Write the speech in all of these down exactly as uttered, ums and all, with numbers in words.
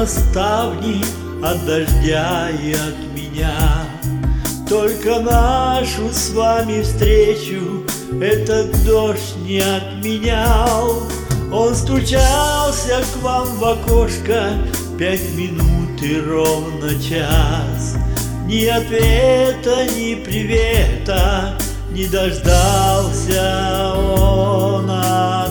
плотно ставни от дождя и от меня. Только нашу с вами встречу этот дождь не отменял. Он стучался к вам в окошко пять минут и ровно час. Ни ответа, ни привета не дождался он от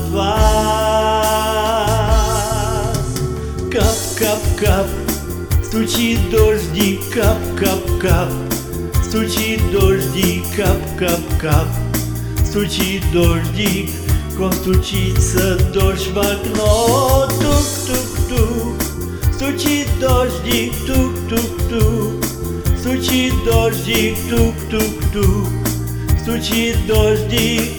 вас. Кап-кап-кап, стучит дождик, кап-кап-кап, стучит дождик, кап-кап-кап, стучит дождик, к вам стучится дождь в окно. Тук-тук-тук, стучит дождик, тук-тук-тук, стучит дождик, тук-тук-тук, стучит дождик.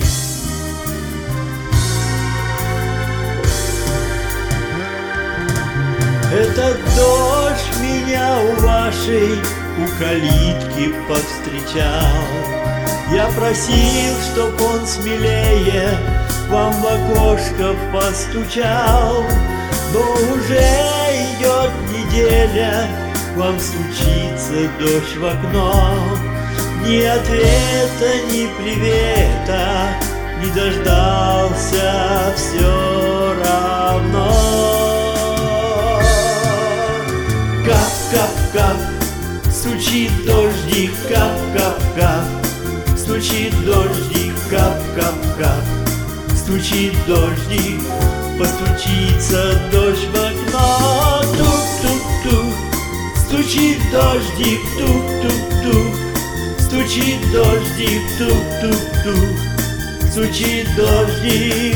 Этот дождь меня у вашей у калитки повстречал. Я просил, чтоб он смелее вам в окошко постучал. Но уже идет неделя, вам стучится дождь в окно. Ни ответа, ни привета не дождался все равно. Кап-кап-кап, стучит дождик, кап-кап-кап, стучит дождик, кап-кап-кап, стучит дождик, постучится дождь в окно. Тук-тук-тук, стучит дождик, тук-тук-тук, стучит дождик, тук-тук-тук, стучит дождик.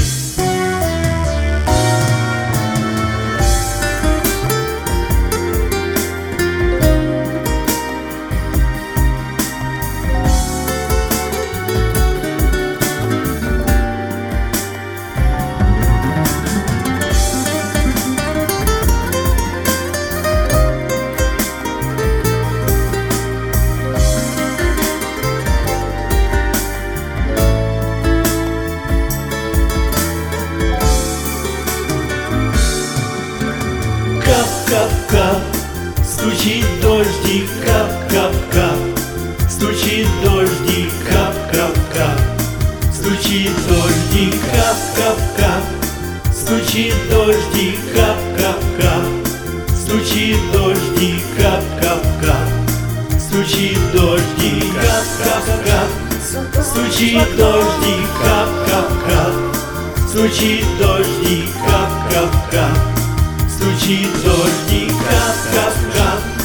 Кап-кап-кап, стучит дождик, кап-кап-кап, стучит дождик, кап-кап-кап, стучит дождик, кап-кап-кап, стучит дождик, кап-кап-кап, стучит дождик, кап-кап-кап, стучит дождик, кап-кап-кап, стучит дождик, кап-кап-кап, стучит дождик, кап-кап-кап, стучит дождик, кап-кап-кап.